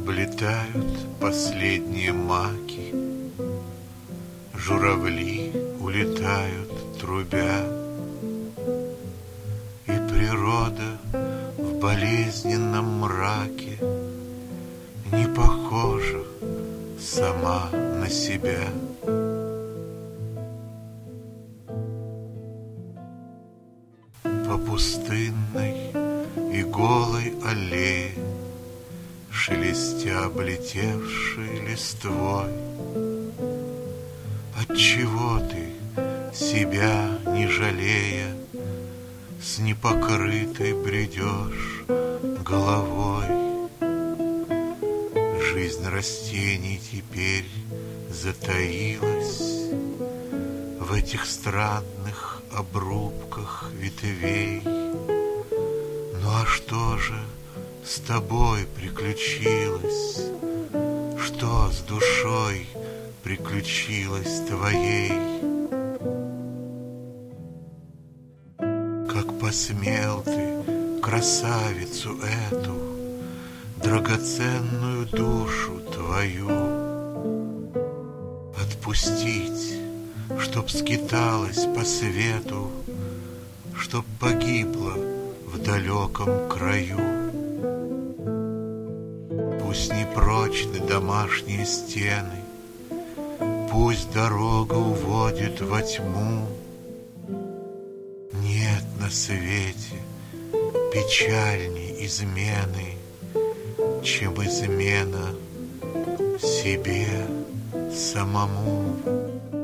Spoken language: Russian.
Облетают последние маки, журавли улетают, трубя, и природа в болезненном мраке не похожа сама на себя. По пустынной и голой аллее, шелестя облетевшей листвой, отчего ты, себя не жалея, с непокрытой бредешь головой? Жизнь растений теперь затаилась в этих странных обрубках ветвей. Ну а что же с тобой приключилось? Что с душой приключилось твоей? Как посмел ты красавицу эту, драгоценную душу твою, отпустить, чтоб скиталась по свету, чтоб погибла в далеком краю? Пусть непрочны домашние стены, пусть дорога уводит во тьму, нет на свете печальней измены, чем измена себе самому.